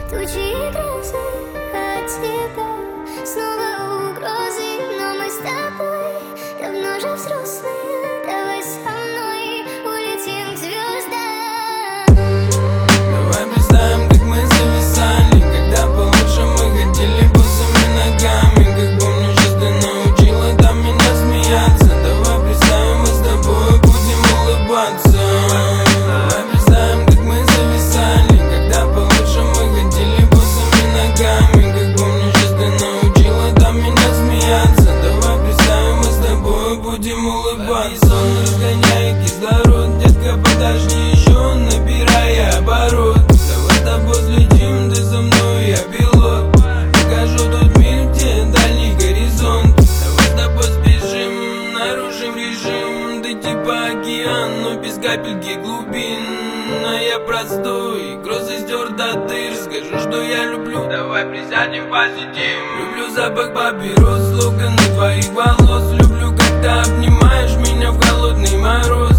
тучи и грозы от тебя, снова угрозы. Но мы с тобой давно же взрослые. Давай со мной улетим к звездам. Давай представим, как мы зависали, когда получше мы ходили босыми ногами. Как помню, сейчас ты научила там меня смеяться. Давай представим, мы с тобой будем улыбаться. Давай представим, как мы зависали, когда получше мы ходили босыми ногами. Как помню, сейчас ты научила там меня смеяться. Давай представим, мы с тобой будем улыбаться. Сон разгоняет кислород, детка, подожди еще, набирая оборот. Давай с тобой слетим, ты за мной, я пилот. Покажу тот мир, где дальний горизонт. Давай с тобой сбежим, нарушим режим. Ты типа океан, но без капельки глубин. А я простой, грозы стер до дыр. Скажу, что я люблю, давай присядем, посидим. Люблю запах папирос, локоны твоих волос. Люблю, когда обнимаешь меня в холодный мороз.